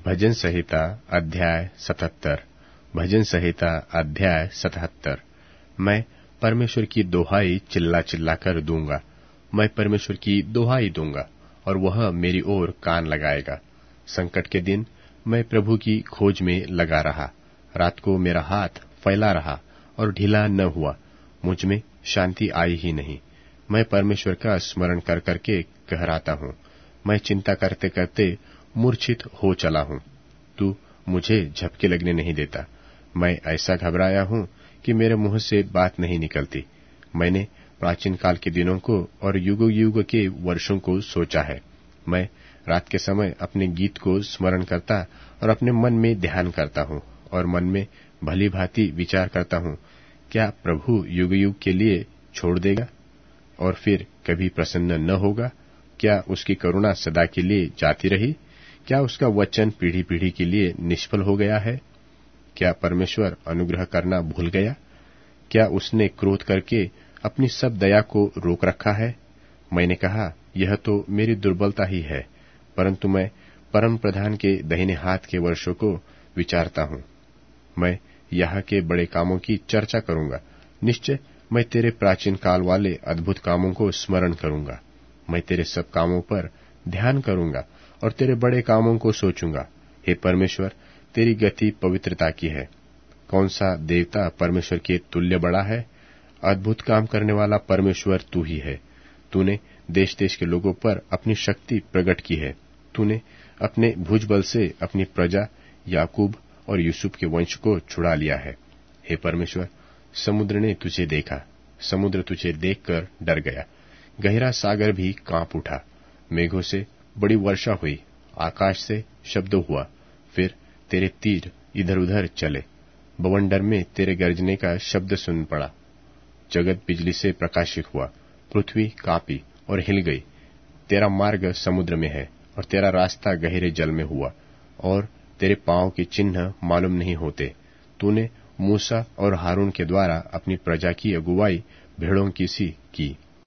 भजन संहिता अध्याय 77। भजन संहिता अध्याय 77। मैं परमेश्वर की दोहाई चिल्ला चिल्ला कर दूंगा। मैं परमेश्वर की दोहाई दूंगा और वह मेरी ओर कान लगाएगा। संकट के दिन मैं प्रभु की खोज में लगा रहा। रात को मेरा हाथ फैला रहा और ढीला न हुआ। मुझ में शांति आई ही नहीं। मैं परमेश्वर का स्मरण कर करके कहराता हूँ। मैं चिंता करते करते मूर्छित हो चला हूँ। तू मुझे झपके लगने नहीं देता। मैं ऐसा घबराया हूँ कि मेरे मुंह से बात नहीं निकलती। मैंने प्राचीन काल के दिनों को और युग युग के वर्षों को सोचा है। मैं रात के समय अपने गीत को स्मरण करता और अपने मन में ध्यान करता हूँ और मन में भली भांति विचार करता हूँ, क्या प्रभु युग युग के लिए छोड़ देगा और फिर कभी प्रसन्न न होगा? क्या उसकी करुणा सदा के लिए जाती रही? क्या उसका वचन पीढ़ी पीढ़ी के लिए निष्फल हो गया है? क्या परमेश्वर अनुग्रह करना भूल गया? क्या उसने क्रोध करके अपनी सब दया को रोक रखा है? मैंने कहा, यह तो मेरी दुर्बलता ही है, परंतु मैं परम प्रधान के दाहिने हाथ के वर्षों को विचारता हूँ। मैं यहाँ के बड़े कामों की चर्चा करूंगा। निश्चय मैं तेरे प्राचीन काल वाले अद्भुत कामों को स्मरण करूंगा। मैं तेरे सब कामों पर ध्यान करूंगा और तेरे बड़े कामों को सोचूंगा। हे परमेश्वर, तेरी गति पवित्रता की है। कौन सा देवता परमेश्वर के तुल्य बड़ा है? अद्भुत काम करने वाला परमेश्वर तू ही है। तूने देश देश के लोगों पर अपनी शक्ति प्रकट की है। तूने अपने भुजबल से अपनी प्रजा याकूब और यूसुफ के वंश को छुड़ा लिया है। हे परमेश्वर, समुद्र ने तुझे देखा। समुद्र तुझे देखकर डर गया। गहरा सागर भी कांप उठा। मेघों से बड़ी वर्षा हुई। आकाश से शब्द हुआ। फिर तेरे तीर इधर उधर चले। बवंडर में तेरे गर्जने का शब्द सुन पड़ा। जगत बिजली से प्रकाशित हुआ। पृथ्वी कांपी और हिल गई। तेरा मार्ग समुद्र में है और तेरा रास्ता गहरे जल में हुआ और तेरे पांव के चिन्ह मालूम नहीं होते। तूने मूसा और हारून के द्वारा अपनी प्रजा की अगुवाई भेड़ों की सी की।